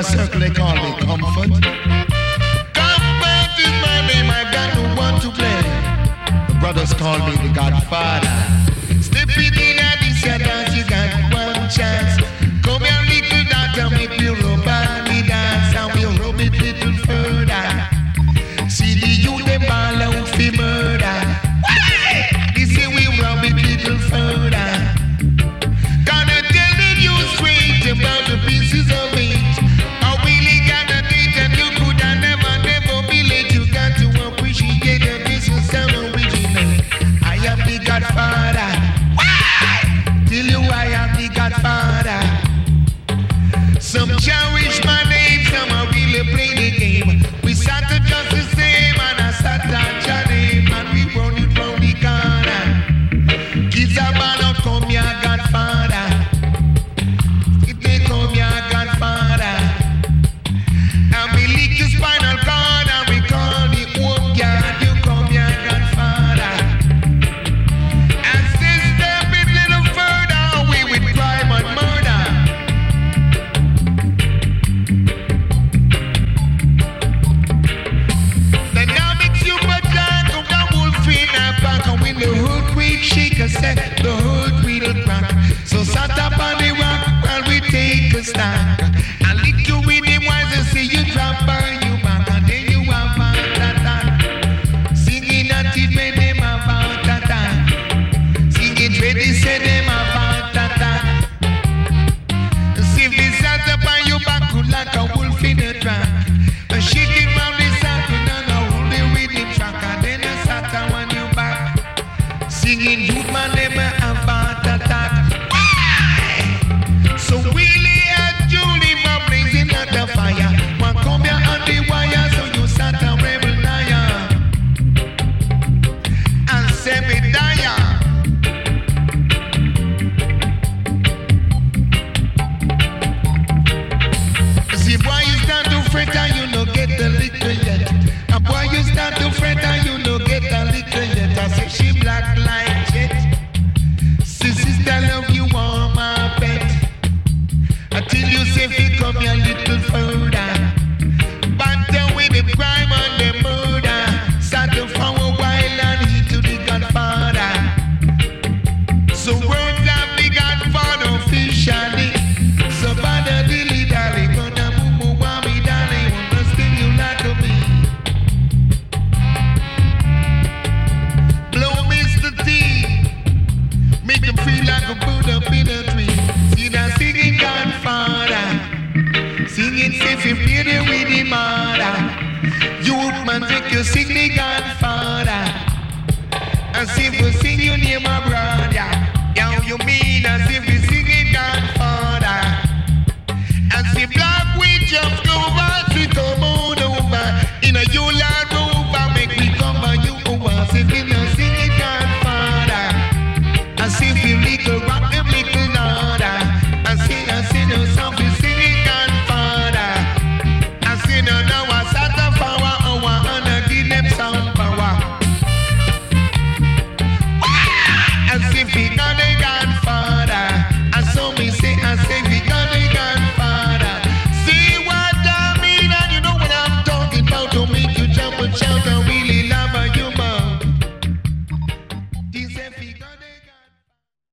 my circle, they call me Comfort. Comfort is my name, I got no one to play. The brothers call me the Godfather. Stepping in at this dance, you got one chance. Come here, little daughter, make me rub and dance, and we'll rub it little further. See the youth, them ball out for murder. They say we rub it little further. Gonna tell the news straight about the pieces of it. I really gotta date and you could have never be late. You got to appreciate the business sound original. I am the Godfather. Tell you I am the Godfather. Some cherish my name, some are really play the game. We sat just the same and I sat at your name and we run it round the corner. Kids are born out, come here, Godfather. They come here, Godfather. And we lick the spinal cord and we call the home guard. You come here, Godfather. And since step it little further, we with crime and murder. The hood will shake a set, the hood will crack. So sat up on the rock while we take a stand. And lick you with them wise and say you drop by you back. And then you have a attack. Singing at it when them have a attack. Singing ready say them have a attack. See if they sat up on your back like a wolf in a trap. And shaking round the saddle and a hold it with the track. And then a sat on your back. Singing youth man never have heart attack. So Willie and Julie were blazing at the fire. One come here on the wire, so you sat a rebel liar. And Sebediah. See boy you start to fret and you no get a little yet. A boy you start to fret and you no get a little yet. I say she black like jet. See sister love you on my bed. Until you say if come here a little further. Banter with the crime and the murder. Started from a while and he to the Godfather. So words of the Godfather officially. So bother dilly dally. Gonna moo wami dally. Wanna sting you like a bee. Blow Mr. T. Make them feel like a bird up in a tree. See that singing Godfather. Singing safe if you're there with the mother. Youth man take you sing the Godfather. And see if we sing you near my brother. Yeah, you mean as if we sing it Godfather. And see black we jump